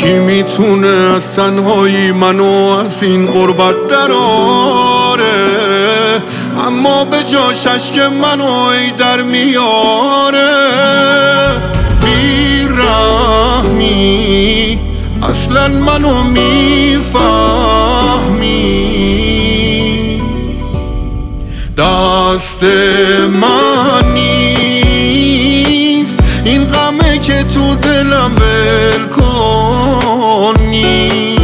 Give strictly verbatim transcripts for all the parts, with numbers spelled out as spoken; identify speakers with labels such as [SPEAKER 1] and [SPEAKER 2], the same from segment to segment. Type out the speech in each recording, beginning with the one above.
[SPEAKER 1] کی میتونه از تنهایی منو از این غربت دراره، اما به جاش اشک منو ای در میاره. بیرحمی اصلا منو میفهمی، دست من نیست این غمه که تو دلم ول کنی.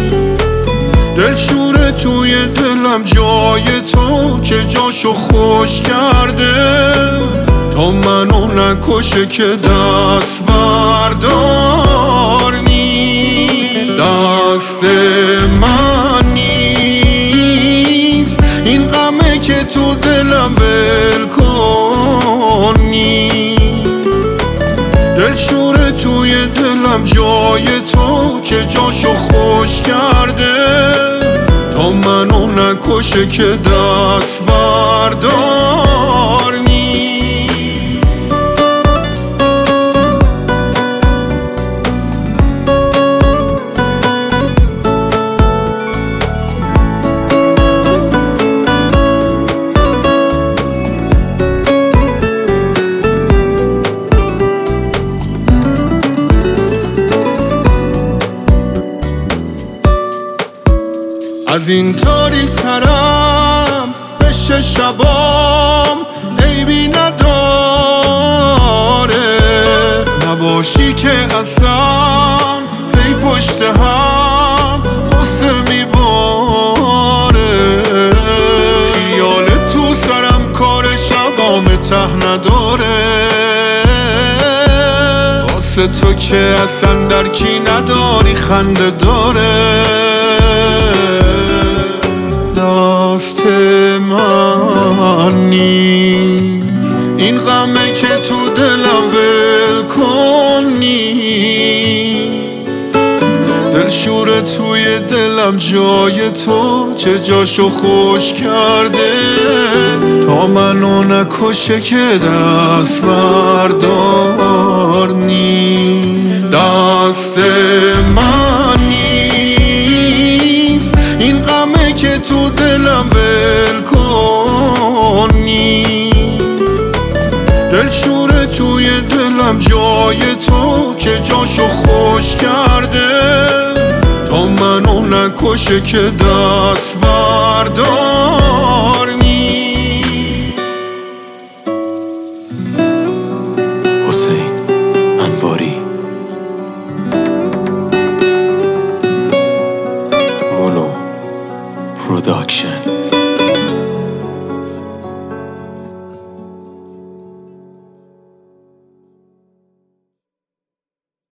[SPEAKER 1] دلشوره توی دلم جای تو که جاشو خوش کرده، تا منو نکشه که دست بردار نی. دست من نیست این غمه که تو دلم ول کنی. دلشوره توی دلم جای تو که جاشو خوش کرده، تا منو نکشه که دست بردار نی. از این تاریک ترم بشه شبام عیبی نداره، نباشی که اصلا هی پشت هم قصه میباره. خیال تو سرم کار شبام ته نداره، واسه تو که اصلا درکی نداری خنده داره. دست من نیست این غمه که تو دلم ول کنی. دلشوره توی دلم جای تو چه جاشو خوش کرده، تا منو نکشه که دست بردار نی. دست من نیست این غمه که تو دلم ول کنی. دلشوره توی دلم جای تو که جاشو خوش کرده، تا منو نکشه که دست بردار.